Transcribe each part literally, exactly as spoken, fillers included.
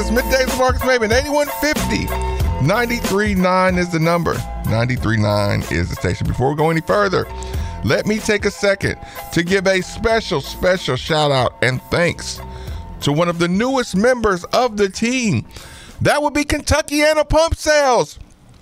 Marcus, middays with Marcus Maven, eighty-one fifty. ninety-three point nine is the number. ninety-three point nine is the station. Before we go any further, let me take a second to give a special, special shout out and thanks to one of the newest members of the team. That would be Kentuckiana Pump Sales.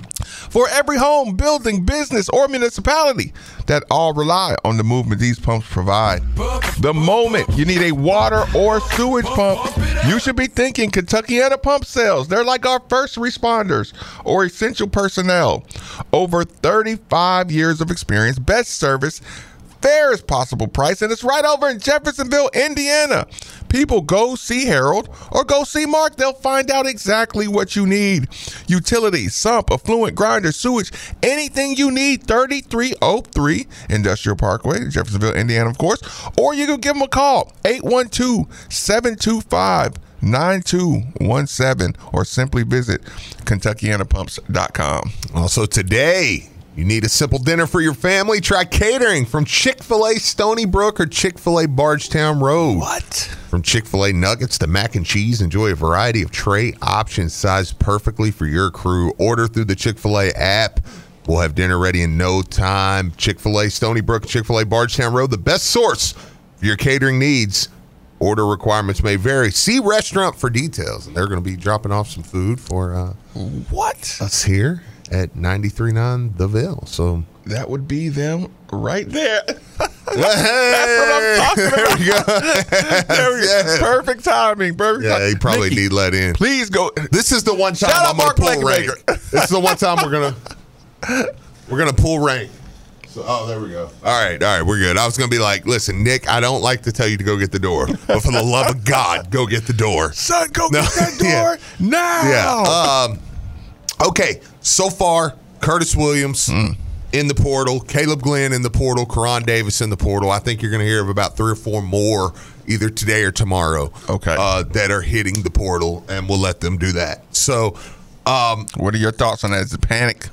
For every home, building, business, or municipality that all rely on the movement these pumps provide. The moment you need a water or sewage pump, you should be thinking Kentuckiana Pump Sales. They're like our first responders or essential personnel. Over thirty-five years of experience, best service, fairest possible price, and it's right over in Jeffersonville, Indiana. People, go see Harold or go see Mark. They'll find out exactly what you need. Utilities, sump, affluent, grinder, sewage, anything you need. thirty-three oh three Industrial Parkway, Jeffersonville, Indiana, of course. Or you can give them a call, eight one two, seven two five, nine two one seven, or simply visit Kentuckiana Pumps dot com. Also today, you need a simple dinner for your family? Try catering from Chick-fil-A Stony Brook or Chick-fil-A Bardstown Road. What? From Chick-fil-A nuggets to mac and cheese, enjoy a variety of tray options sized perfectly for your crew. Order through the Chick-fil-A app. We'll have dinner ready in no time. Chick-fil-A Stony Brook, Chick-fil-A Bardstown Road, the best source for your catering needs. Order requirements may vary. See restaurant for details. And they're going to be dropping off some food for uh, What? us here at ninety-three point nine The Ville. So That would be them right there. Hey, That's what I'm talking about. There we go. There we go. Yeah. Perfect timing. Perfect Yeah, timing. he probably Nikki, need let in. Please go. This is the one time Shout out I'm gonna Mark pull rain. Blankenbaker. This is the one time we're gonna we're gonna pull rain. So, oh, there we go. All right, all right, we're good. I was gonna be like, listen, Nick, I don't like to tell you to go get the door, but for the love of God, go get the door. Son, go No, get that door yeah. now. Yeah. Um. Okay. So far, Curtis Williams Mm. in the portal, Caleb Glenn in the portal, Karan Davis in the portal. I think you're going to hear of about three or four more either today or tomorrow. Okay. Uh, that are hitting the portal, and we'll let them do that. So, um, What are your thoughts on that? Is it panic?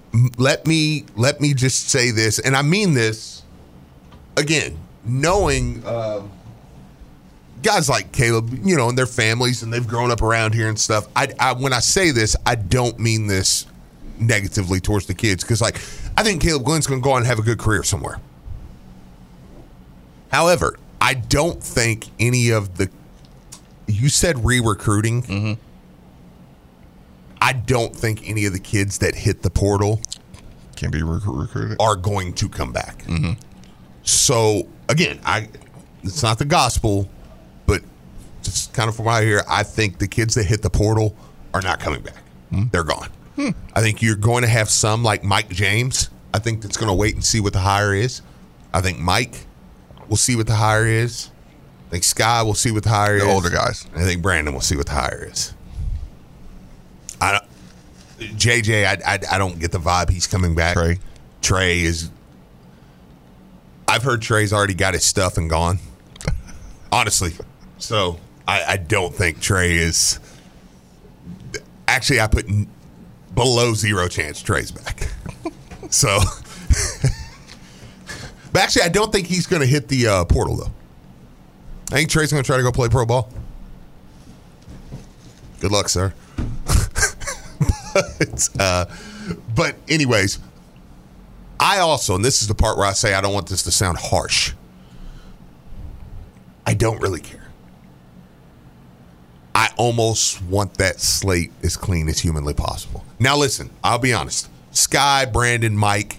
let me let me just say this, and I mean this again, knowing uh, guys like Caleb, you know, and their families, and they've grown up around here and stuff. I, I when I say this, I don't mean this negatively towards the kids, because like I think Caleb Glenn's going to go on and have a good career somewhere. However, I don't think any of the you said re-recruiting. Mm-hmm. I don't think any of the kids that hit the portal Can be rec- recruited. are going to come back. Mm-hmm. So again, I it's not the gospel, but just kind of from what I hear, I think the kids that hit the portal are not coming back. Mm-hmm. They're gone. Hmm. I think you're going to have some like Mike James. I think that's going to wait and see what the hire is. I think Mike will see what the hire is. I think Sky will see what the hire The is. older guys. I think Brandon will see what the hire is. I don't, J J, I, I, I don't get the vibe he's coming back. Trey. Trey is. I've heard Trey's already got his stuff and gone. Honestly, so I, I don't think Trey is. Actually, I put n- below zero chance Trey's back. So, but actually, I don't think he's going to hit the uh, portal though. I think Trey's going to try to go play pro ball. Good luck, sir. but, uh, but anyways, I also, and this is the part where I say I don't want this to sound harsh, I don't really care. I almost want that slate as clean as humanly possible. Now listen, I'll be honest. Sky, Brandon, Mike,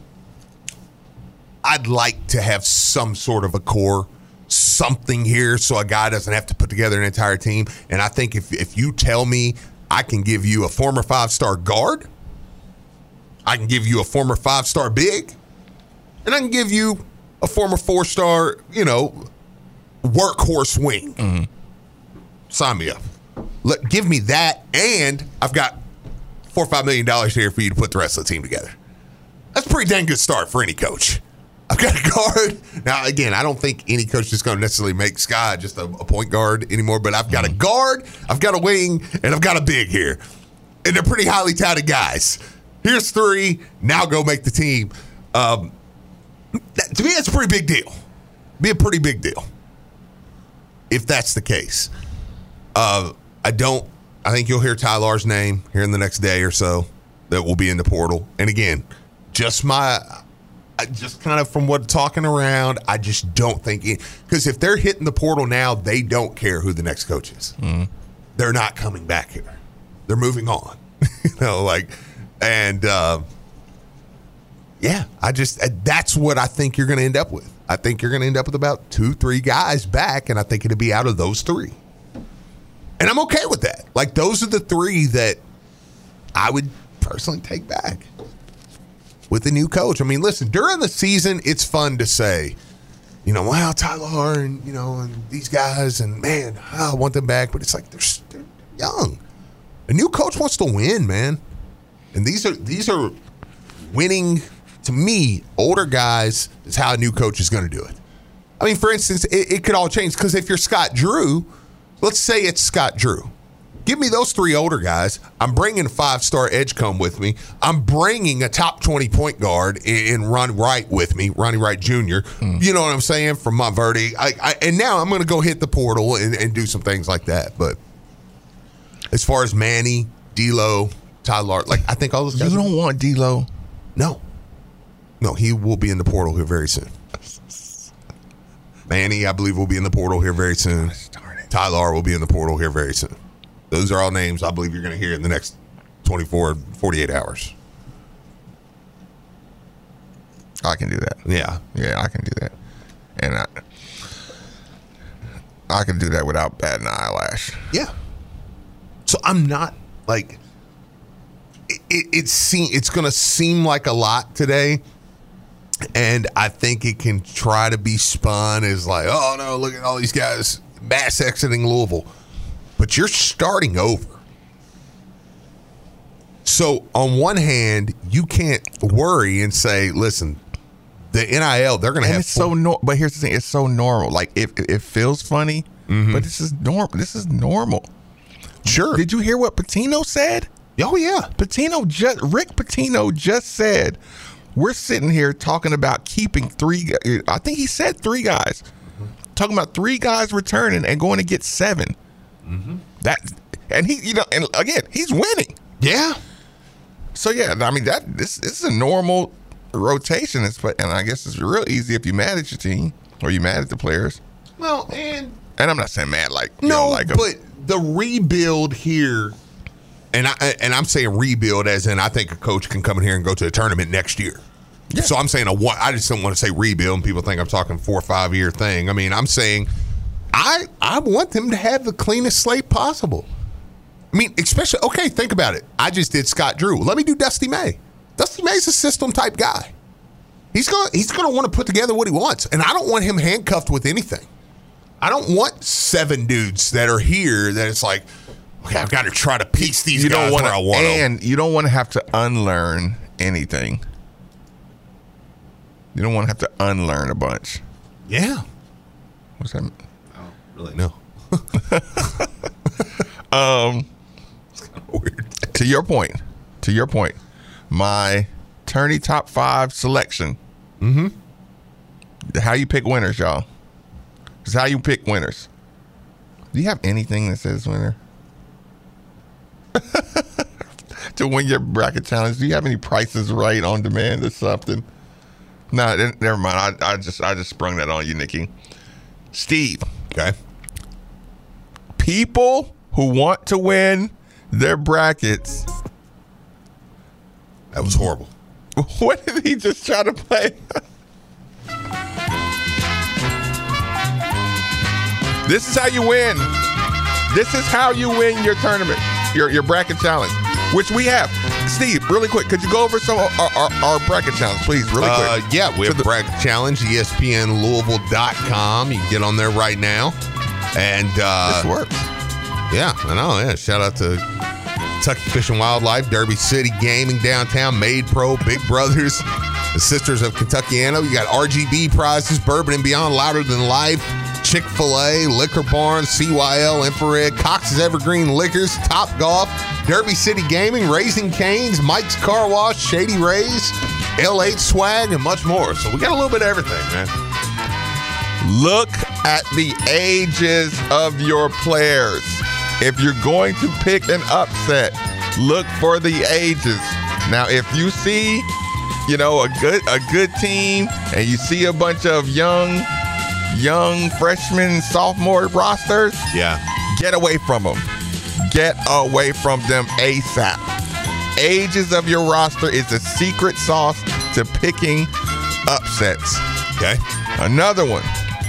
I'd like to have some sort of a core, something here so a guy doesn't have to put together an entire team. And I think if if you tell me I can give you a former five-star guard, I can give you a former five-star big, and I can give you a former four-star, you know, workhorse wing. Mm-hmm. Sign me up. Let, give me that, and I've got four or five million dollars here for you to put the rest of the team together. That's a pretty dang good start for any coach. I've got a guard. Now, again, I don't think any coach is going to necessarily make Sky just a, a point guard anymore, but I've got mm-hmm. a guard, I've got a wing, and I've got a big here. And they're pretty highly touted guys. Here's three. Now go make the team. Um, that, to me, that's a pretty big deal. Be a pretty big deal if that's the case. Uh, I don't I think you'll hear Tyler's name here in the next day or so that will be in the portal. And again, just my, just kind of from what talking around, I just don't think it, because if they're hitting the portal now, they don't care who the next coach is. Mm-hmm. They're not coming back here. They're moving on. you know, like, and uh, yeah, I just, that's what I think you're going to end up with. I think you're going to end up with about two, three guys back, and I think it'll be out of those three. And I'm okay with that. Like, those are the three that I would personally take back with the new coach. I mean, listen, during the season, it's fun to say, you know, wow, Tyler and, you know, and these guys, and man, I want them back. But it's like, they're, they're young. A new coach wants to win, man. And these are these are winning, to me, older guys is how a new coach is going to do it. I mean, for instance, it, it could all change, because if you're Scott Drew, let's say it's Scott Drew. Give me those three older guys. I'm bringing a five-star Edgecombe with me. I'm bringing a top twenty point guard in, in Ron Wright with me, Ronnie Wright Junior Mm. You know what I'm saying, from Montverde. I, I, and now I'm going to go hit the portal and, and do some things like that. But as far as Manny, D'Lo, Tyler, like, I think all those guys. You don't are, want D'Lo. No. No, he will be in the portal here very soon. Manny, I believe, will be in the portal here very soon. Tyler will be in the portal here very soon. Those are all names I believe you're going to hear in the next twenty-four, forty-eight hours. I can do that. Yeah. Yeah, I can do that. And I, I can do that without batting an eyelash. Yeah. So I'm not, like, it, it, it seem, it's going to seem like a lot today. And I think it can try to be spun as like, oh, no, look at all these guys mass exiting Louisville. But you're starting over. So on one hand, you can't worry and say, listen, the N I L, they're going to have. It's so no- but here's the thing: it's so normal. Like, it, it feels funny, mm-hmm. but this is normal. This is normal. Sure. Did you hear what Pitino said? Oh yeah, Pitino just Rick Pitino just said, we're sitting here talking about keeping three. I think he said three guys. Mm-hmm. Talking about three guys returning and going to get seven. Mm-hmm. That and he, you know, and again, he's winning. Yeah. So yeah, I mean that this, this is a normal rotation. It's, and I guess it's real easy if you're mad at your team or you're mad at the players. Well, and and I'm not saying mad like you no, know, like but a, the rebuild here, and I and I'm saying rebuild as in I think a coach can come in here and go to a tournament next year. Yeah. So I'm saying a one. I just don't want to say rebuild, and people think I'm talking four or five year thing. I mean, I'm saying. I, I want them to have the cleanest slate possible. I mean, especially, okay, think about it. I just did Scott Drew. Let me do Dusty May. Dusty May's a system type guy. He's going he's going to want to put together what he wants. And I don't want him handcuffed with anything. I don't want seven dudes that are here that it's like, okay, I've got to try to piece these you guys don't wanna, where I want and them. You don't want to have to unlearn anything. You don't want to have to unlearn a bunch. Yeah. What's that mean? Really? No. um, it's kind of weird. To your point, to your point, my tourney top five selection. Mm-hmm. How you pick winners, y'all. It's how you pick winners. Do you have anything that says winner? To win your bracket challenge, do you have any prices right on demand or something? No, never mind. I, I just I just sprung that on you, Nikki. Steve. Okay. People who want to win their brackets. That was horrible. What did he just try to play? This is how you win. This is how you win your tournament, your your bracket challenge, which we have. Steve, really quick, could you go over some of our, our, our bracket challenge, please, really quick? Uh, yeah, we have the bracket challenge, E S P N Louisville dot com. You can get on there right now. And uh, this works. Yeah, I know. Yeah, shout out to Kentucky Fish and Wildlife, Derby City Gaming downtown, Made Pro, Big Brothers, the Sisters of Kentuckiana. You got R G B prizes, Bourbon and Beyond, Louder Than Life, Chick-fil-A, Liquor Barn, C Y L, Infrared, Cox's Evergreen Liquors, Top Golf, Derby City Gaming, Raising Cane's, Mike's Car Wash, Shady Rays, L eight Swag, and much more. So we got a little bit of everything, man. Look at the ages of your players. if you're going to pick an upset, look for the ages. Now, if you see, you know, a good a good team and you see a bunch of young, young freshman, sophomore rosters, Yeah. get away from them. Get away from them ASAP. Ages of your roster is the secret sauce to picking upsets. Okay. Another one.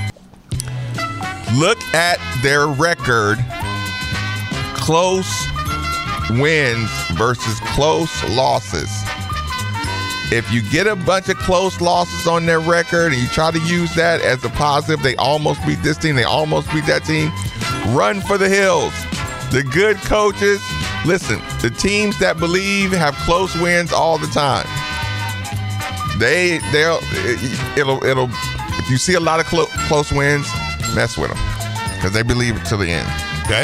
Look at their record. Close wins versus close losses. If you get a bunch of close losses on their record and you try to use that as a positive, they almost beat this team, they almost beat that team, run for the hills. The good coaches, listen, the teams that believe have close wins all the time. They, they'll, it'll, it'll, if you see a lot of clo- close wins, mess with them because they believe it to the end. Okay.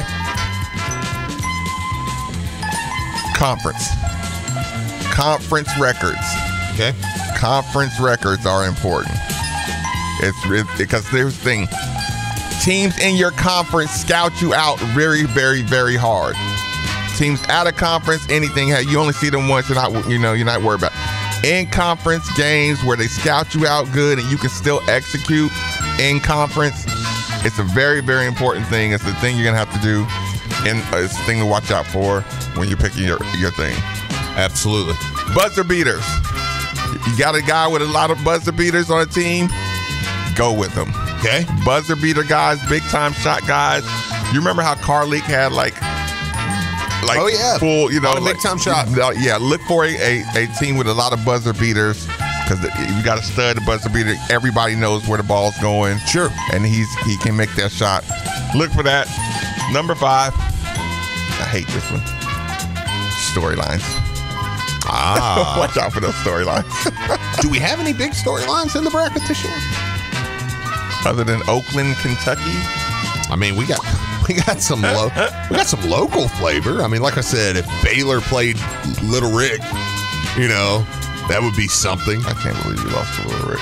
Conference. Conference records. Okay. Conference records are important. It's it, because there's the thing. Teams in your conference scout you out very, very, very hard. Teams out of conference, anything, you only see them once. You're not, you know, you're not worried about it. In conference games where they scout you out good and you can still execute in conference, it's a very, very important thing. It's the thing you're gonna have to do, and it's the thing to watch out for when you're picking your your thing. Absolutely. Buzzer beaters. You got a guy with a lot of buzzer beaters on a team, go with them. Okay. Buzzer beater guys, big time shot guys. You remember how Carleek had like, like oh, yeah. full, you know, a lot of like, big time shot. Yeah, look for a, a, a team with a lot of buzzer beaters because you got to stud the buzzer beater. Everybody knows where the ball's going. Sure. And he's he can make that shot. Look for that. Number five. I hate this one. Storylines. Ah. Watch out for those storylines. Do we have any big storylines in the bracket this year? Other than Oakland, Kentucky. I mean, we got we got some lo- we got some local flavor. I mean, like I said, if Baylor played Little Rick, you know, that would be something. I can't believe you lost to Little Rick.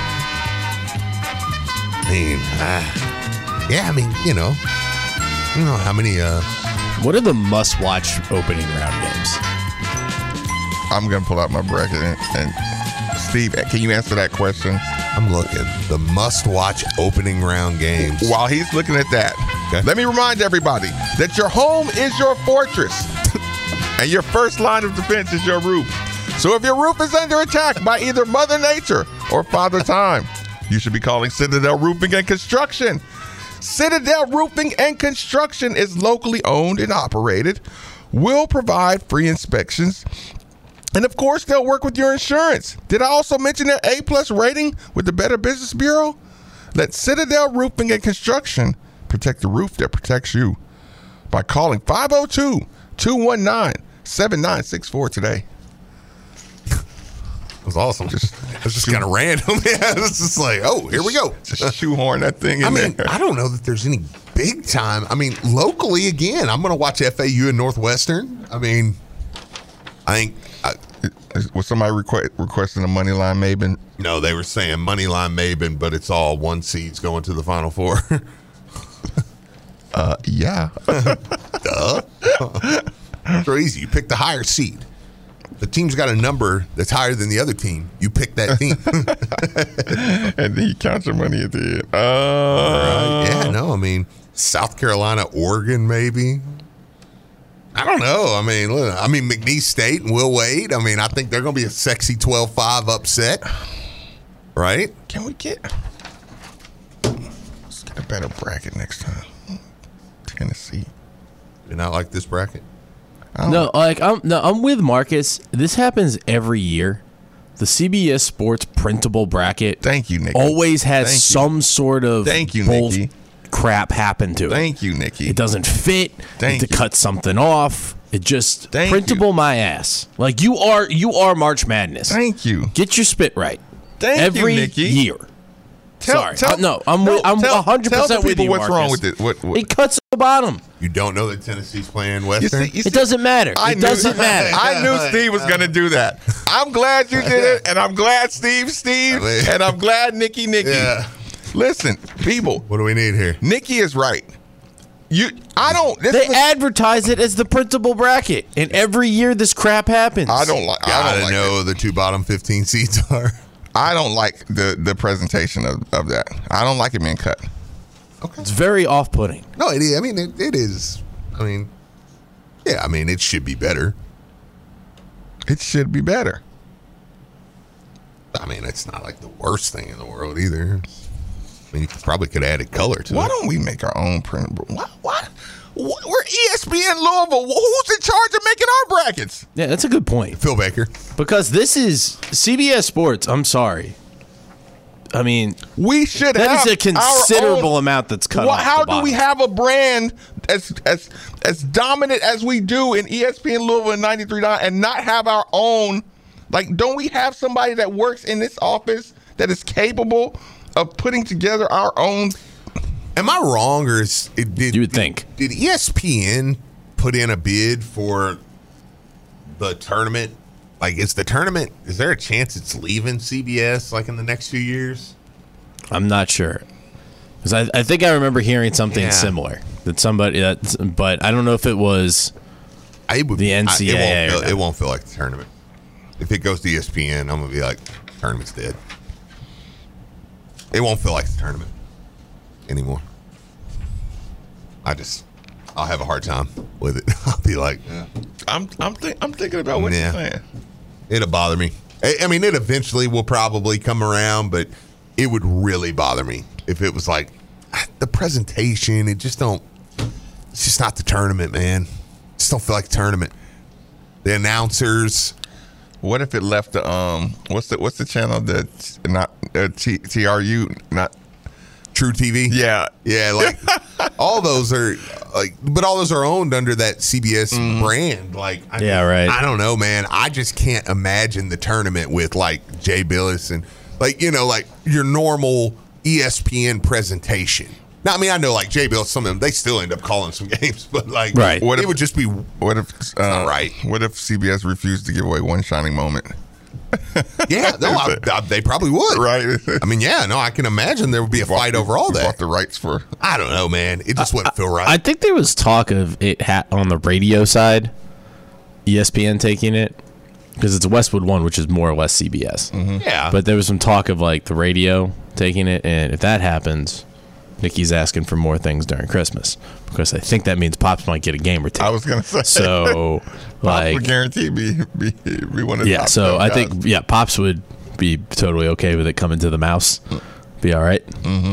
I mean, uh, yeah, I mean, you know, I don't know how many. Uh, What are the must-watch opening round games? I'm gonna pull out my bracket and, and Steve, can you answer that question? I'm looking the must-watch opening round games. While he's looking at that, Okay. let me remind everybody that your home is your fortress, and your first line of defense is your roof. So if your roof is under attack by either Mother Nature or Father Time, you should be calling Citadel Roofing and Construction. Citadel Roofing and Construction is locally owned and operated, will provide free inspections, and of course, they'll work with your insurance. Did I also mention their A-plus rating with the Better Business Bureau? Let Citadel Roofing and Construction protect the roof that protects you by calling five oh two, two one nine, seven nine six four today. It was awesome. Just, it was just kind of random. Yeah, it's just like, oh, here we go. Just shoehorn that thing in I mean, there. I don't know that there's any big time. I mean, locally, again, I'm going to watch F A U and Northwestern. I mean, I think. I, Was somebody request, requesting a money line Maben? no, they were saying Moneyline Maben, but it's all one seeds going to the Final Four. Uh, yeah. Duh. It's real easy. You pick the higher seed. The team's got a number that's higher than the other team. You pick that team. And then you count your money at the end. Uh, Right. Yeah, no, I mean, South Carolina, Oregon, maybe. I don't know. I mean, look, I mean, McNeese State and Will Wade. I mean, I think they're going to be a sexy twelve five upset, right? Can we get? Let's get a better bracket next time. Tennessee. You not like this bracket? No, like I'm no, I'm with Marcus. This happens every year. The C B S Sports printable bracket Thank you, Nikki. always has Thank you. some sort of Thank you, bull Nikki. crap happen to it. Thank you, Nikki. It doesn't fit. Thank to you. cut something off. It just Thank printable my ass. Like you are you are March Madness. Thank you. Get your spit right. Thank every you, Nikki. year. Tell, Sorry. tell- Uh, no, I'm no, with, I'm tell- one hundred percent tell the with people you, what's wrong Marcus. with it. What, what, It cuts at the bottom. You don't know that Tennessee's playing you Western? see, you see, It doesn't matter. I It knew- doesn't matter. I knew Steve was going to do that. I'm glad you did it, and I'm glad Steve, Steve, I mean- and I'm glad Nikki, Nikki. Yeah. Listen, people, What do we need here? Nikki is right. You, I don't. This They was, advertise it as the printable bracket, and every year this crap happens. I don't like. I Gotta don't like know it. the two bottom fifteen seeds are. I don't like the the presentation of, of that. I don't like it being cut. It's very off-putting. No, it is. I mean, it, it is. I mean, yeah. I mean, it should be better. It should be better. I mean, it's not like the worst thing in the world either. I mean, you probably could add a color to Why it. don't we make our own printable? What? What? We're E S P N Louisville. Who's in charge of making our brackets? Yeah, that's a good point. Phil Baker. Because this is C B S Sports. I'm sorry. I mean, We should that have is a considerable our own, amount that's cut Well, off. how the do bottom. we have a brand as as as dominant as we do in E S P N Louisville and ninety-three point nine and not have our own? Like, don't we have somebody that works in this office that is capable of putting together our own? Am I wrong, or is it, did You would think. Did E S P N put in a bid for the tournament? Like, is the tournament? Is there a chance it's leaving C B S like in the next few years? I'm not sure. Because I, I think I remember hearing something Yeah. similar that somebody that, but I don't know if it was. I would, The N C A A I, it, won't or feel, not. it won't feel like the tournament. If it goes to E S P N, I'm gonna be like, tournament's dead. It won't feel like the tournament anymore. I just, I'll have a hard time with it. I'll be like, yeah. I'm I'm think, I'm thinking about what Yeah. you're saying. It'll bother me. I, I mean, it eventually will probably come around, but it would really bother me if it was like the presentation. It just don't. It's just not the tournament, man. Just don't feel like a tournament. The announcers. What if it left the um? What's the what's the channel that's not uh, T, TRU not? True T V. Yeah, Yeah, like all those are like, but all those are owned under that C B S brand. Like, I Yeah, mean, right. I don't know, man. I just can't imagine the tournament with like Jay Billis and like you know like your normal E S P N presentation. Now, I mean, I know like Jay Billis, some of them they still end up calling some games, but like, Right. What What it if- would just be What if uh, not right. What if C B S refused to give away one shining moment? yeah. No, I, I, they probably would. Right. I mean, yeah. No, I can imagine there would be a fight over all We that. bought the rights for. I don't know, man. It just wouldn't feel right. I think there was talk of it ha- on the radio side, E S P N taking it because it's Westwood One, which is more or less C B S. yeah, But there was some talk of like the radio taking it, and if that happens, Nikki's asking for more things during Christmas because I think that means Pops might get a game or two. I was gonna say. So, like, like, guarantee be be be one of the yeah. top So top I guys. think yeah, Pops would be totally okay with it coming to the mouse. Be all right.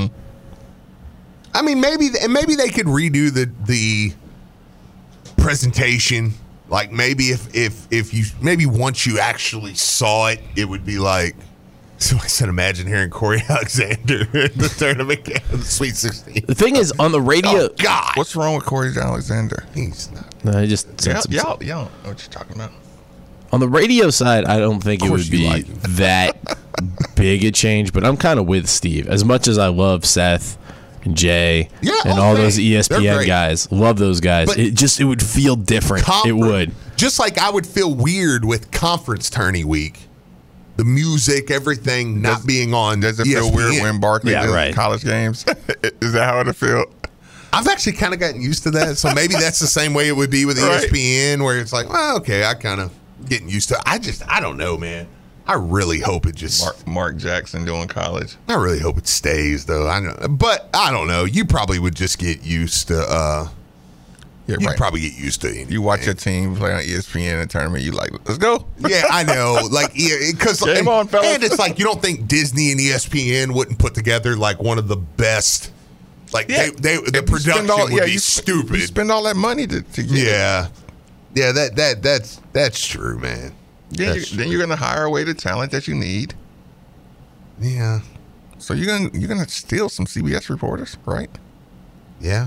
I mean, maybe and maybe they could redo the the presentation. Like maybe if if if you maybe once you actually saw it, it would be like. So I said, imagine hearing Corey Alexander in the tournament game, the Sweet sixteen. The thing is, on the radio, Oh God, What's wrong with Corey Alexander? he's not. no, I just said Y'all, some y'all, y'all know what you're talking about. On the radio side, I don't think Of it course would you be like him. that big a change, but I'm kind of with Steve. As much as I love Seth and Jay Yeah, and oh, all man, those E S P they're N great. guys, love those guys. But- it just it would feel different. Confer- It would. Just like I would feel weird with conference tourney week, the music, everything not Does- being on. Does it E S feel P N. weird when Barkley Yeah, does right. college games? Is that how it'll feel? I've actually kind of gotten used to that, so maybe that's the same way it would be with E S P N, where it's like, well, okay, I kind of getting used to it. I just, I don't know, man. I really hope it just, Mark, Mark Jackson doing college. I really hope it stays, though. I know, but I don't know. You probably would just get used to. uh Yeah, You'd right. probably get used to it. You watch your team play on E S P N in a tournament, you like, let's go. Yeah, I know. Like, yeah, because Game and, on, fellas. and it's like you don't think Disney and E S P N wouldn't put together like one of the best. Like Yeah. they, they, the If you spend production all- would yeah, be you sp- stupid. You spend all that money to, to get it. yeah, yeah. That that that's that's true, man. Then, That's you, then you're gonna hire away the talent that you need. Yeah, So you're gonna you're gonna steal some C B S reporters, right? yeah.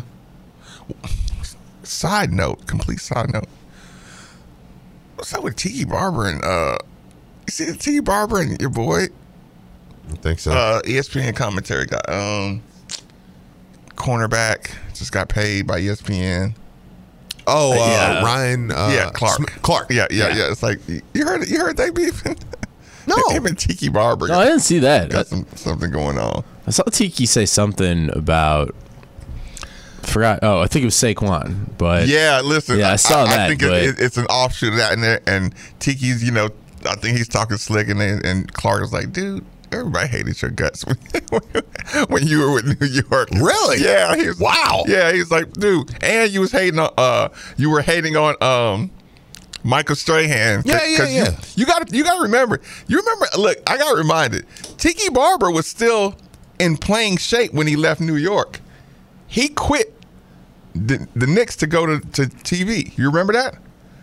Side note, complete side note. What's up with Tiki Barber and uh, you see Tiki Barber and your boy I think so. uh E S P N commentary guy, um, cornerback just got paid by E S P N. oh, uh, yeah. Ryan. Uh, yeah, Clark. Smith- Clark. Yeah, yeah, Yeah. yeah. It's like you heard you heard they beefing. No. Him and Tiki Barber No, I got, didn't see that. got some, something going on. I saw Tiki say something about Forgot. Oh, I think it was Saquon. But Yeah, listen. Yeah, I saw I, that, I think but- it, it's an offshoot of that, and there, and Tiki's, you know, I think he's talking slick, and then, and Clark was like, dude, everybody hated your guts when, when you were with New York. Really? Yeah. He was, Wow. Yeah, he's like, dude, and you was hating on, uh, you were hating on, um, Michael Strahan. Yeah, yeah, you, yeah. You got to, you got to remember. You remember? Look, I got reminded. Tiki Barber was still in playing shape when he left New York. He quit the, the Knicks to go to, to T V. You remember that?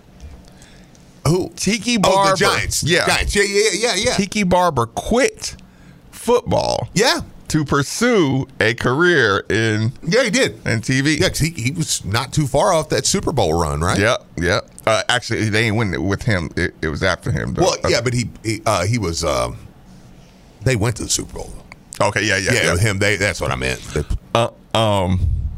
Who? Tiki Barber. Oh, the Giants. Yeah. Giants. Yeah, yeah, yeah, yeah. Tiki Barber quit football Yeah. to pursue a career in Yeah, he did. in T V. Yeah, 'cause he, he was not too far off that Super Bowl run, right? Yep, yep. Uh, actually, they ain't winning it with him. It, it was after him. Though. Well, yeah, but he he, uh, he was. Um, they went to the Super Bowl. Okay, yeah, yeah, Yeah, yeah. with him. They. That's what I meant. They- Uh, um.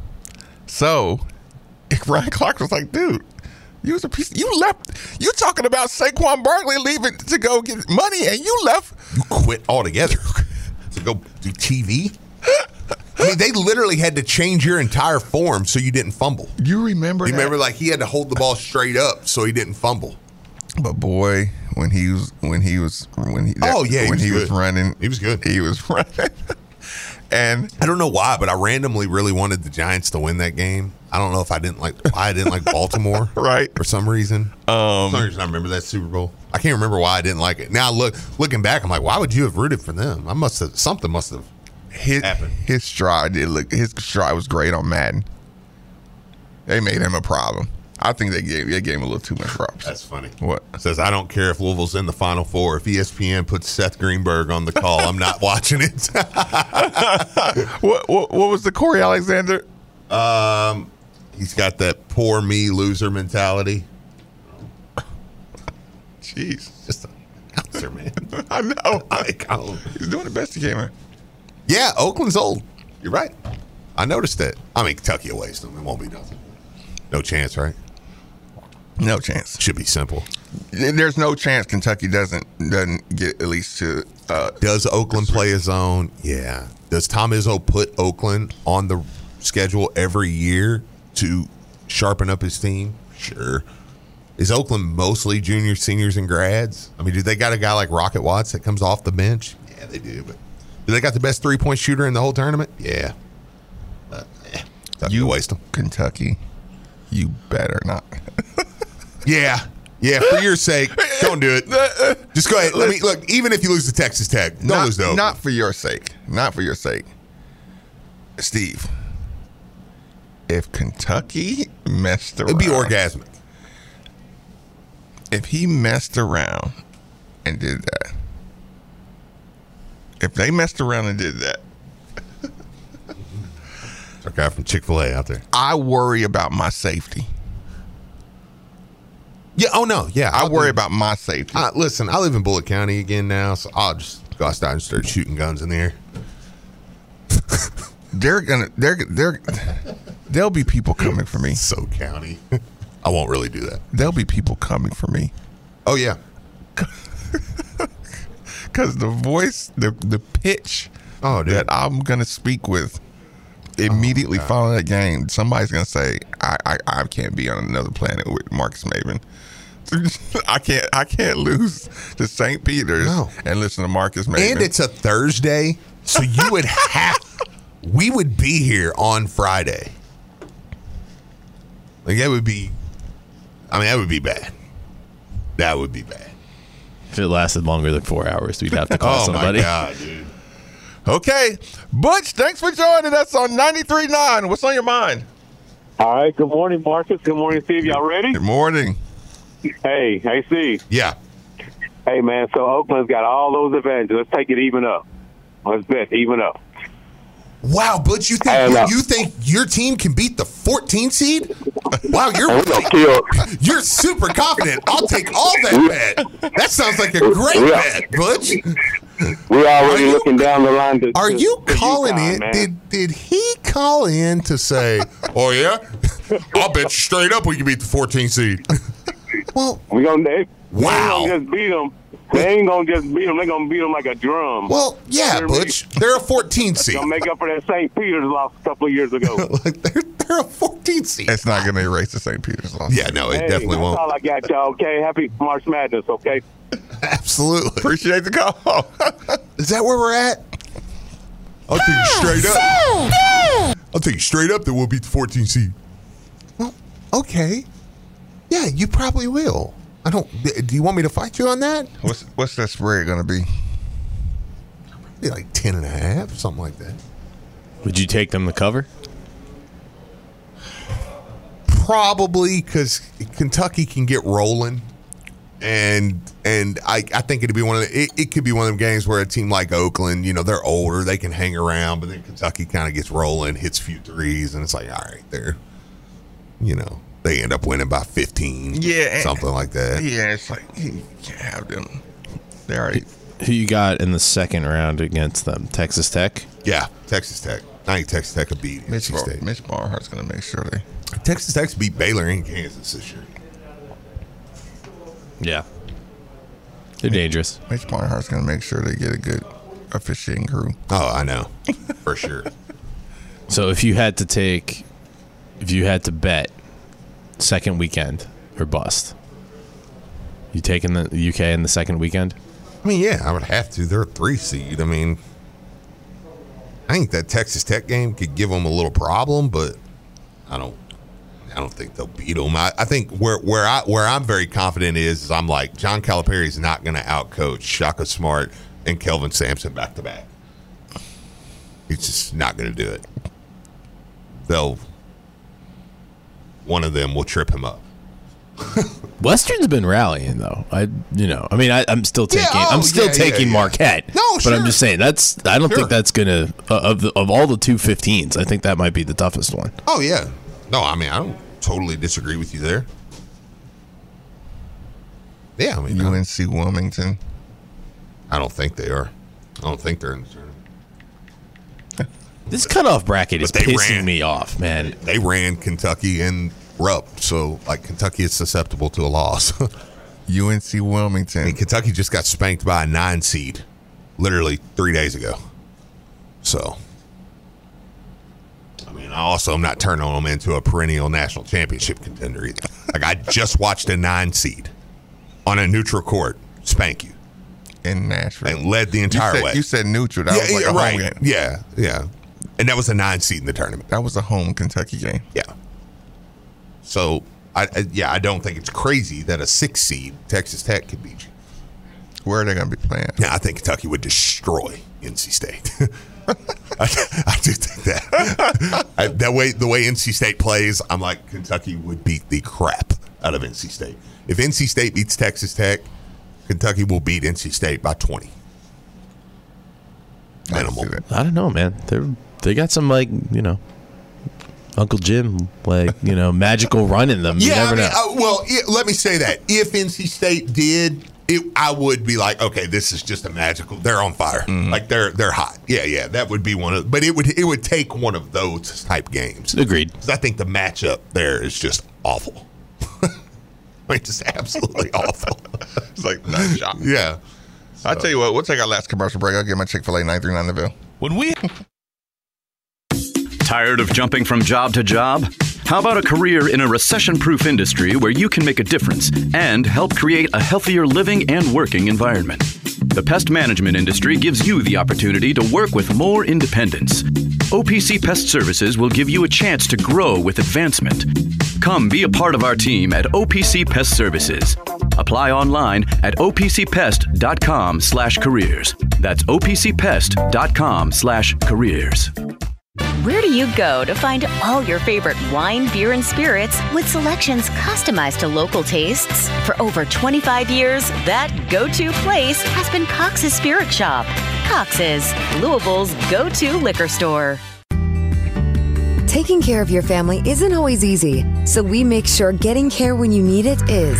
So, Ryan Clark was like, "Dude, you was a piece. You left. You talking about Saquon Barkley leaving to go get money, and you left. you quit altogether to go do T V. I mean, they literally had to change your entire form so you didn't fumble. You remember? You that? remember, like he had to hold the ball straight up so he didn't fumble. But boy, when he was when he was when he Oh, yeah, he when was he was good. running, He was good. He was running, and I don't know why, but I randomly really wanted the Giants to win that game. I don't know if I didn't like why I didn't like Baltimore, Right. For some reason. Um, for some reason, I remember that Super Bowl. I can't remember why I didn't like it. Now look, looking back, I'm like, why would you have rooted for them? I must have something must have. his happened. his stride did look his stride was great on Madden. They made him a problem. I think they gave they gave him a little too much props. That's funny. What? It says I don't care if Louisville's in the Final Four. If E S P N puts Seth Greenberg on the call, I'm not watching it. What, what what was the Corey Alexander? um, he's got that poor me loser mentality. Jeez, Just an announcer, man. I know. Like, I don't- He's doing the best he can, man. Yeah, Oakland's old. You're right. I noticed that. I mean, Kentucky will waste them. It won't be nothing. No chance, right? No chance. Should be simple. There's no chance Kentucky doesn't doesn't get at least to. Uh, Does Oakland play a zone? Yeah. Does Tom Izzo put Oakland on the schedule every year to sharpen up his team? Sure. Is Oakland mostly juniors, seniors, and grads? I mean, do they got a guy like Rocket Watts that comes off the bench? Yeah, they do. But do they got the best three-point shooter in the whole tournament? Yeah. But, eh, Kentucky will waste them. Kentucky, you better not. Yeah. Yeah, for your sake, don't do it. Just go ahead. Let me look. Even if you lose to Texas Tech, don't not, lose to Oakland. Not for your sake. Not for your sake. Steve, if Kentucky messed around, It'd be orgasmic. if he messed around and did that, if they messed around and did that, Our guy from Chick-fil-A out there. I worry about my safety. Yeah. Oh no. Yeah. I I'll worry do- about my safety. Uh, listen, I live in Bullitt County again now, so I'll just go outside and start shooting guns in the air. They're gonna. They're. They're. There'll be people coming for me. So county. I won't really do that. There'll be people coming for me. Oh yeah. Because the voice, the the pitch Oh, dude. that I'm gonna speak with immediately following that game, somebody's gonna say, I, I, I can't be on another planet with Marcus Maven. I can't I can't lose to Saint Peter's No. and listen to Marcus Maven. And it's a Thursday, so you would have. We would be here on Friday. Like that would be. I mean, that would be bad. That would be bad. If it lasted longer than four hours, we'd have to call Oh somebody. my god, dude. Okay, Butch, thanks for joining us on ninety-three point nine. What's on your mind? All right. Good morning, Marcus. Good morning, Steve. Y'all ready? Good morning. Hey, hey, Steve. Yeah. Hey, man. So Oakland's got all those advantages. Let's take it even up. Let's bet even up. Wow, Butch, you I think know. you think your team can beat the fourteenth seed? Wow, you're We're gonna kill. you're super confident. I'll take all that bet. That sounds like a great Yeah. bet, Butch. We're already Are you- looking down the line. To, Are to- you to calling UConn, in? man. Did did he call in to say, "Oh yeah, I'll bet you straight up we can beat the fourteenth seed"? Well, We gonna? They, Wow. We ain't gonna just beat them. They ain't gonna just beat them. They're gonna beat them like a drum. well, yeah, You know what I mean? Butch. They're a fourteenth seed. Gonna make up for that Saint Peter's loss a couple of years ago. Like they're They're a fourteen seed. It's not going to erase the Saint Peter's loss. Yeah, no, it Hey, definitely that's won't. all I got, y'all. Okay, happy March Madness. Okay. Absolutely. Appreciate the call. Is that where we're at? I'll tell you straight up. I'll tell you straight up that we'll beat the fourteen seed. Well, okay. Yeah, you probably will. I don't. Do you want me to fight you on that? What's what's that spread going to be? Be like ten and a half, something like that. Would you take them to cover? Probably, because Kentucky can get rolling, and and I, I think it'd be one of the, it, it could be one of them games where a team like Oakland, you know, they're older, they can hang around, but then Kentucky kind of gets rolling, hits a few threes, and it's like, all right, they're, you know, they end up winning by fifteen, Yeah, something like that. Yeah, it's like you can't have them. They already. Who you got in the second round against them? Texas Tech? Yeah, Texas Tech. I think Texas Tech will beat Mitch, N C Bar- State. Mitch Barnhart's going to make sure they. Texas Tech's beat Baylor and Kansas this year. Yeah. They're dangerous. Mitch Barnhart's going to make sure they get a good officiating crew. Oh, I know, for sure. So if you had to take, if you had to bet second weekend or bust, you taking the U K in the second weekend? I mean, yeah, I would have to. They're a three seed. I mean, I think that Texas Tech game could give them a little problem, but I don't. I don't think they'll beat them. I, I think where where I where I'm very confident is, is I'm like John Calipari is not going to outcoach Shaka Smart and Kelvin Sampson back to back. He's just not going to do it. They'll one of them will trip him up. Western's been rallying though. I, you know, I mean, I, I'm still Yeah, taking, oh, I'm still yeah, taking yeah, yeah. Marquette. No, but I'm sure. just saying that's. I don't Sure. think that's gonna uh, of the, of all the two fifteens. I think that might be the toughest one. Oh yeah, no, I mean I don't totally disagree with you there. Yeah, I mean U I, N C Wilmington. I don't think they are. I don't think they're in the tournament. This cutoff bracket is But they pissing ran. me off, man. They ran Kentucky and Rupp, so like Kentucky is susceptible to a loss. U N C Wilmington. I mean, Kentucky just got spanked by a nine seed, literally three days ago. So, I mean, I also am not turning them into a perennial national championship contender either. Like I just watched a nine seed on a neutral court spank you in Nashville. and led the you entire said, way. You said neutral. That yeah, was like yeah, a home right. game. Yeah, yeah, and that was a nine seed in the tournament. That was a home Kentucky game. Yeah. So, I, I yeah, I don't think it's crazy that a six seed Texas Tech could beat you. Where are they going to be playing? Yeah, I think Kentucky would destroy N C State. I, I do think that. I, that way, the way N C State plays, I'm like Kentucky would beat the crap out of N C State. If N C State beats Texas Tech, Kentucky will beat N C State by twenty. I can Minimal. see that. I don't know, man. They're they got some like you know, Uncle Jim like you know magical run in them. You Yeah, never I mean, know. uh, well, it, let me say that if N C State did, it, I would be like, okay, this is just a magical. They're on fire, Mm-hmm. like they're they're hot. Yeah, yeah, that would be one of. But it would it would take one of those type games. Agreed. 'Cause I think the matchup there is just awful. I mean, just absolutely awful. It's like nice shot. Yeah. I'll tell you what, we'll take our last commercial break. I'll get my Chick-fil-A nine three nine the bill. When we Tired of jumping from job to job? How about a career in a recession-proof industry where you can make a difference and help create a healthier living and working environment? The pest management industry gives you the opportunity to work with more independence. O P C Pest Services will give you a chance to grow with advancement. Come be a part of our team at O P C Pest Services. Apply online at o p c pest dot com slash careers. That's o p c pest dot com slash careers. Where do you go to find all your favorite wine, beer, and spirits with selections customized to local tastes? For over twenty-five years, that go-to place has been Cox's Spirit Shop. Cox's, Louisville's go-to liquor store. Taking care of your family isn't always easy, so we make sure getting care when you need it is.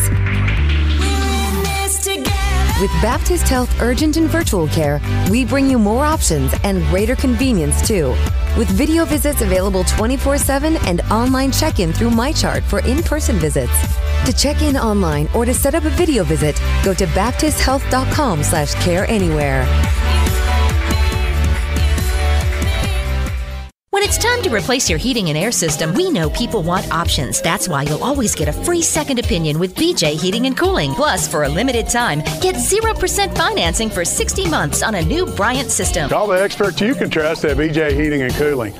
With Baptist Health Urgent and Virtual Care, we bring you more options and greater convenience, too. With video visits available twenty-four seven and online check-in through MyChart for in-person visits. To check in online or to set up a video visit, go to baptist health dot com slash care anywhere. When it's time to replace your heating and air system, we know people want options. That's why you'll always get a free second opinion with B J Heating and Cooling. Plus, for a limited time, get zero percent financing for sixty months on a new Bryant system. Call the experts you can trust at B J Heating and Cooling.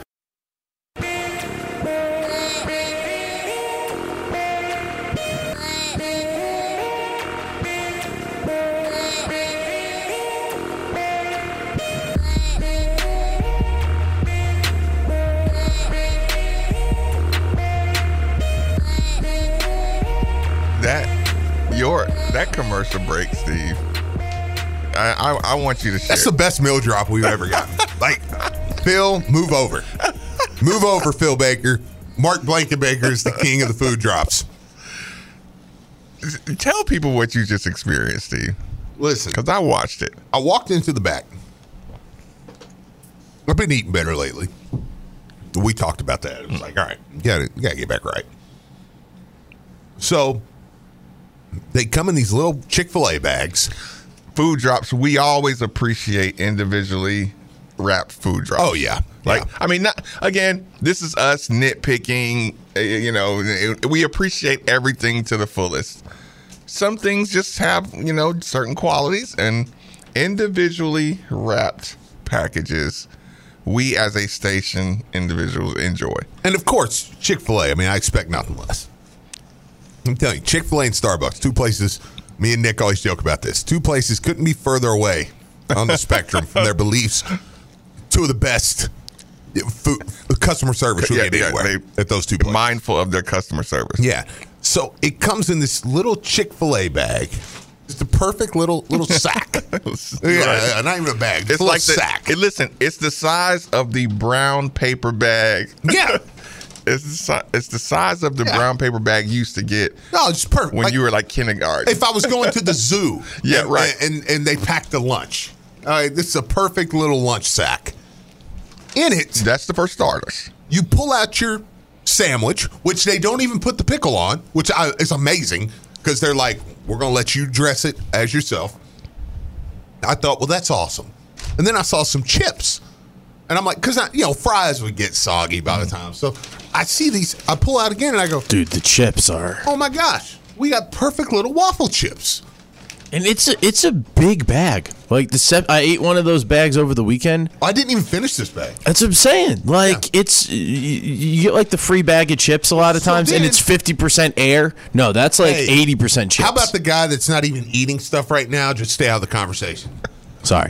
Your that commercial break, Steve. I, I I want you to share. That's the best meal drop we've ever gotten. Like, Phil, move over, move over, Phil Baker. Mark Blankenbaker is the king of the food drops. Tell people what you just experienced, Steve. Listen, because I watched it. I walked into the back. I've been eating better lately. We talked about that. It was like, all right, you gotta, you gotta get back right. So they come in these little Chick-fil-A bags. Food drops. We always appreciate individually wrapped food drops. Oh, yeah. Like, yeah. I mean, not, again, this is us nitpicking. Uh, you know, we appreciate everything to the fullest. Some things just have, you know, certain qualities, and individually wrapped packages we as a station individuals enjoy. And, of course, Chick-fil-A. I mean, I expect nothing less. I'm telling you, Chick-fil-A and Starbucks, two places, me and Nick always joke about this, two places couldn't be further away on the spectrum from their beliefs. Two of the best food, customer service you'll yeah, get yeah, anywhere they, at those two places. Mindful of their customer service. Yeah. So it comes in this little Chick-fil-A bag. It's the perfect little little sack. Yeah, not even a bag. It's a like the sack. It, listen, it's the size of the brown paper bag. Yeah. It's the, si- it's the size of the yeah. brown paper bag you used to get. No, it's perfect. When like, you were like kindergarten. If I was going to the zoo. yeah, and, right. And, and they packed the lunch. All right, this is a perfect little lunch sack. In it. That's the first starters. You pull out your sandwich, which they don't even put the pickle on, which I, is amazing because they're like, we're going to let you dress it as yourself. I thought, well, that's awesome. And then I saw some chips. And I'm like, because, you know, fries would get soggy by the time. So I see these. I pull out again and I go, dude, the chips are. Oh, my gosh. We got perfect little waffle chips. And it's a, it's a big bag. Like, the sep- I ate one of those bags over the weekend. I didn't even finish this bag. That's what I'm saying. Like, yeah. it's, you, you get like the free bag of chips a lot of times, so then, and it's fifty percent air. No, that's like hey, eighty percent chips. How about the guy that's not even eating stuff right now? Just stay out of the conversation. Sorry.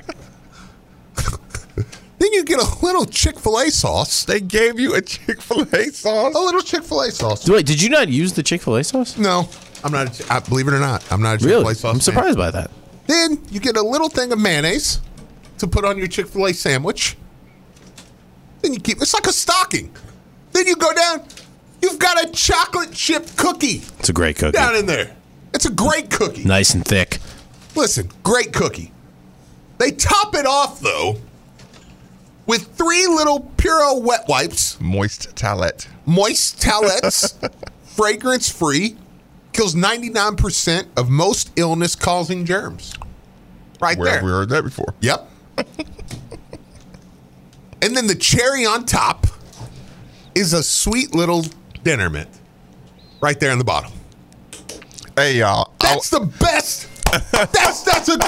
Then you get a little Chick-fil-A sauce. They gave you a Chick-fil-A sauce? A little Chick-fil-A sauce. Wait, did you not use the Chick-fil-A sauce? No. I'm not, a, I, believe it or not, I'm not a Chick-fil-A really? sauce I'm surprised fan. by that. Then you get a little thing of mayonnaise to put on your Chick-fil-A sandwich. Then you keep, it's like a stocking. Then you go down, you've got a chocolate chip cookie. It's a great cookie. Down in there. It's a great cookie. Nice and thick. Listen, great cookie. They top it off, though, with three little Puro wet wipes. Moist towelette. Moist towelettes. Fragrance-free. Kills ninety-nine percent of most illness-causing germs. Right Where there. have we heard that before? Yep. And then the cherry on top is a sweet little dinner mint. Right there in the bottom. Hey, y'all. That's I'll- the best. That's that's a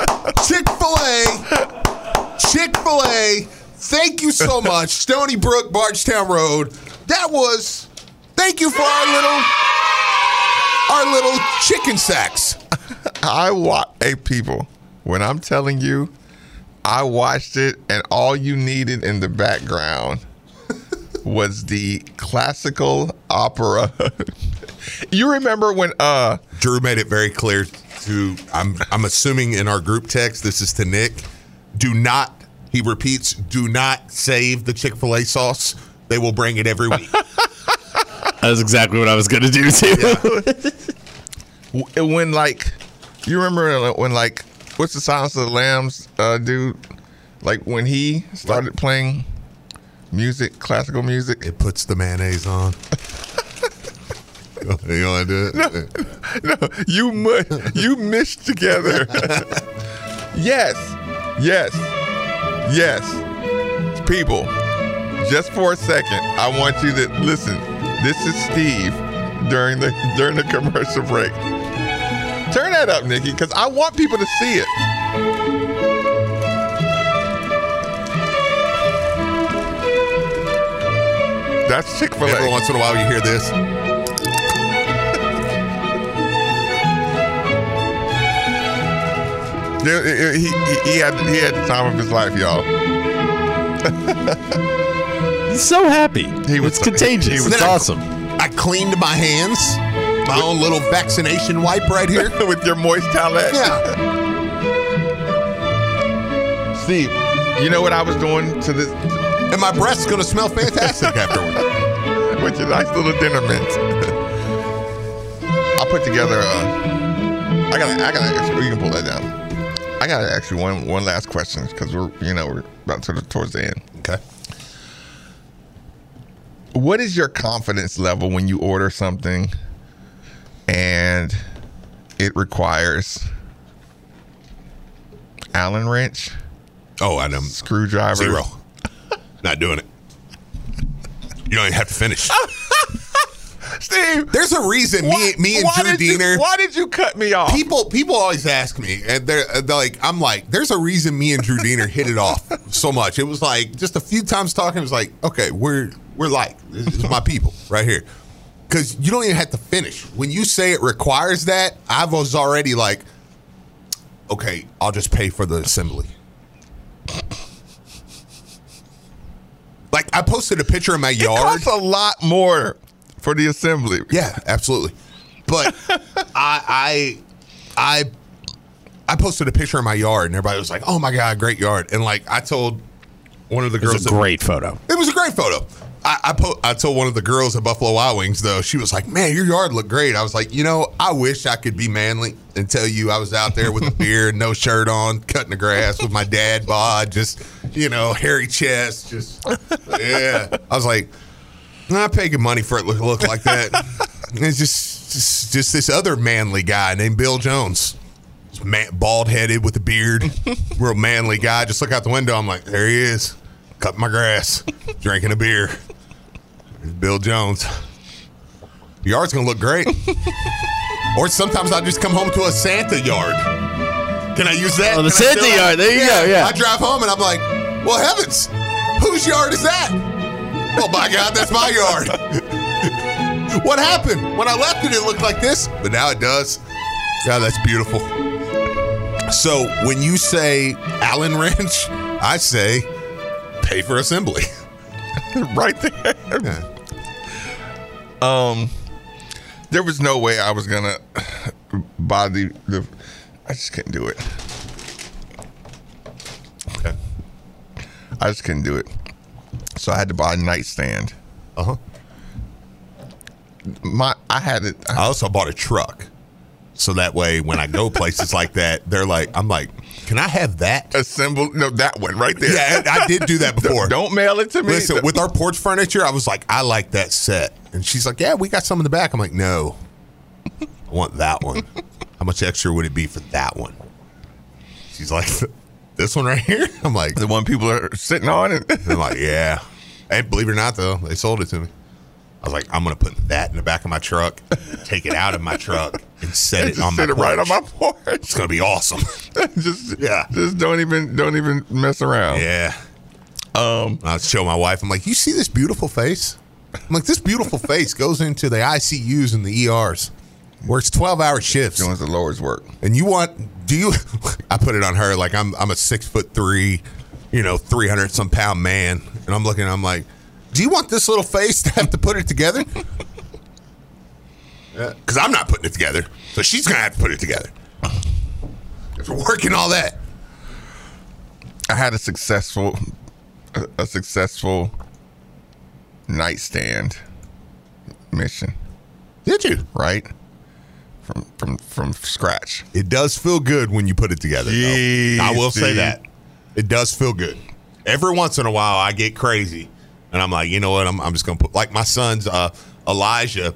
Chick-fil-A. Chick-fil-A. Thank you so much. Stony Brook, Bardstown Road. That was, thank you for our little, our little chicken sacks. I watch, hey people, when I'm telling you, I watched it and all you needed in the background was the classical opera. You remember when uh Drew made it very clear to, I'm I'm assuming in our group text, this is to Nick, do not, he repeats, do not save the Chick-fil-A sauce. They will bring it every week. That's exactly what I was going to do, too. Yeah. When, like, you remember when, like, what's the Silence of the Lambs uh, dude? Like, when he started what? playing music, classical music. It puts the mayonnaise on. You want to do it? No, no you, mu- you mished together. Yes, yes, yes. People, just for a second, I want you to listen. This is Steve during the during the commercial break. Turn that up, Nikki, because I want people to see it. That's Chick-fil-A. Every once in a while you hear this. He, he, he had he had the time of his life, y'all. He's so happy. He was it's contagious. he was It's I- awesome. I cleaned my hands. My own little vaccination wipe right here. With your moist towelette. Yeah. Steve, you know what I was doing to this And my breath's going to smell fantastic afterwards. with your nice little dinner mint. I put together a. I gotta. I gotta. Actually, you can pull that down. I gotta ask you one one last question because we're you know we're about to the, towards the end. Okay. What is your confidence level when you order something and it requires Allen wrench, Oh, I know. screwdriver? Zero. Not doing it. You don't even have to finish. Steve, There's a reason me, me and why Drew did you- Diener. why did you cut me off? People people always ask me, and they're, they're like, I'm like, there's a reason me and Drew Diener hit it off so much. It was like just a few times talking. It was like, okay, we're we're like, this is my people right here, because you don't even have to finish. When you say it requires that, I was already like, okay, I'll just pay for the assembly. Like I posted a picture in my It yard. costs a lot more for the assembly. Yeah, absolutely. But I, I, I, I posted a picture in my yard, and everybody was like, "Oh my god, great yard!" And like, I told one of the girls, It's a great photo. it was a great photo. I, I, po- I told one of the girls at Buffalo Wild Wings, though, she was like, "Man, your yard looked great." I was like, you know, I wish I could be manly and tell you I was out there with a beard, no shirt on, cutting the grass with my dad bod, just you know, hairy chest, just yeah. I was like, I pay good money for it to look, look like that. It's just, just just this other manly guy named Bill Jones. Man, bald headed with a beard, real manly guy. Just look out the window. I'm like, there he is, cutting my grass, drinking a beer. There's Bill Jones. Your yard's gonna look great. Or sometimes I just come home to a Santa yard. Can I use that? Oh, the Can I Santa still- yard. There you go, yeah. I drive home and I'm like, well, heavens, whose yard is that? Well, by God, that's my yard. What happened? When I left it, it looked like this, but now it does. God, that's beautiful. So when you say Allen wrench, I say pay for assembly. Right there. Yeah. Um, there was no way I was gonna buy the the. I just couldn't do it. Okay. I just couldn't do it. So I had to buy a nightstand. Uh huh. My I had it. I also bought a truck, so that way when I go places like that, they're like, I'm like, can I have that? Assembled. No, that one right there. Yeah, I did do that before. Don't mail it to me. Listen, with our porch furniture, I was like, I like that set. And she's like, yeah, we got some in the back. I'm like, no, I want that one. How much extra would it be for that one? She's like, this one right here? I'm like, the one people are sitting on it. I'm like, yeah. And believe it or not, though, they sold it to me. I was like, I'm going to put that in the back of my truck, take it out of my truck, and set it Just on my sit it porch. right on my porch. It's going to be awesome. just Yeah. Just don't even don't even mess around. Yeah. Um. I show my wife. I'm like, you see this beautiful face? I'm like, this beautiful face goes into the I C Us and the E Rs, works twelve hour shifts. Doing the Lord's work. And you want? Do you? I put it on her like I'm. I'm a six foot three, you know, three hundred some pound man, and I'm looking. I'm like, do you want this little face to have to put it together? Because I'm not putting it together, so she's gonna have to put it together. We're working all that. I had a successful, a, a successful nightstand mission. Did you? Right? From from from scratch. It does feel good when you put it together. though. Jeez, I will say dude. that. It does feel good. Every once in a while, I get crazy, and I'm like, you know what? I'm, I'm just gonna put like my son's uh, Elijah.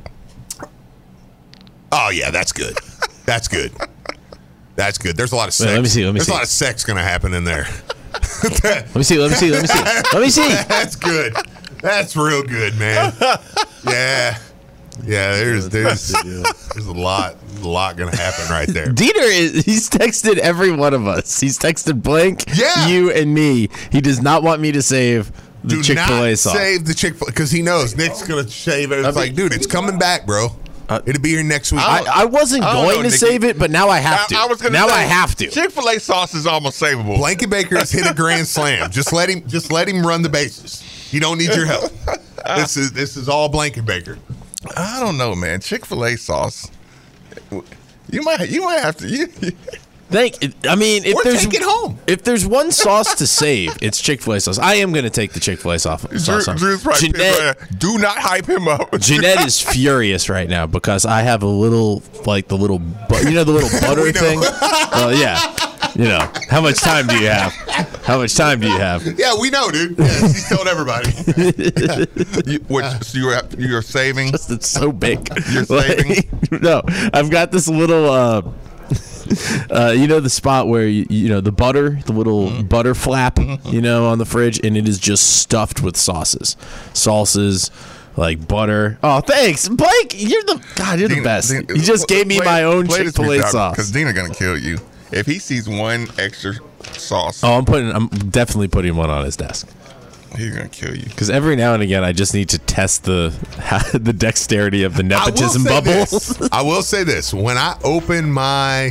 Oh yeah, that's good. That's good. That's good. There's a lot of sex. Wait, let me see, let me There's see. a lot of sex gonna happen in there. Let me see. Let me see. Let me see. Let me see. That's good. That's real good, man. Yeah. Yeah, there's there's there's a lot a lot gonna happen right there. Dieter is he's texted every one of us. He's texted Blank, Yeah. you, and me. He does not want me to save the Do Chick-fil-A not sauce. save the Chick-fil-A because he knows Nick's gonna shave it. It's like, dude, it's coming back, bro. It'll be here next week. I, I wasn't I don't going know, to Nicky. save it, but now I have to. I, I was gonna now say, I have to. Chick-fil-A sauce is almost savable. Blanket Baker has hit a grand slam. Just let him just let him run the bases. You don't need your help. This is this is all Blanket Baker. I don't know, man. Chick-fil-A sauce. You might you might have to. You, Thank. I mean, if Or there's take it home. if there's one sauce to save, it's Chick-fil-A sauce. I am going to take the Chick-fil-A sauce. Drew, sauce off. Drew's probably Jeanette, pissed right now. Do not hype him up. Jeanette is furious right now because I have a little, like the little, bu- you know, the little butter We know. thing. Well, yeah, you know, how much time do you have? How much time do you have? Yeah, we know, dude. Yes, he's told everybody. You, which, so you're you're saving. Just it's so big. You're Like, saving? no, I've got this little. Uh, Uh, you know the spot where you, you know the butter, the little Mm-hmm. butter flap, you know, on the fridge, and it is just stuffed with sauces, salsas, like butter. Oh, thanks, Blake. You're the God. You're the Dina- best. Dina- You just gave me play- my own play this Chick-fil-A music sauce. because Dina gonna kill you if he sees one extra sauce. Oh, I'm putting. I'm definitely putting one on his desk He's gonna kill you. because every now and again I just need to test the the dexterity of the I will nepotism say bubble. this. I will say this: when I open my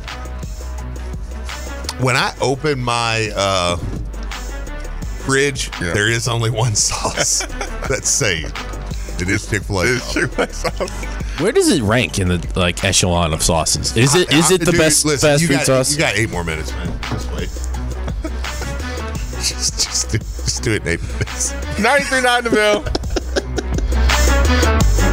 when I open my uh, fridge, Yeah. there is only one sauce that's saved. It is Chick-fil-A. It's Chick-fil-A sauce. Where does it rank in the like echelon of sauces? Is it is I- it the dude, best listen, fast you food got, sauce? You got eight more minutes, man. Just wait. just, just, do, just do it in eight minutes. ninety-three point nine The Ville.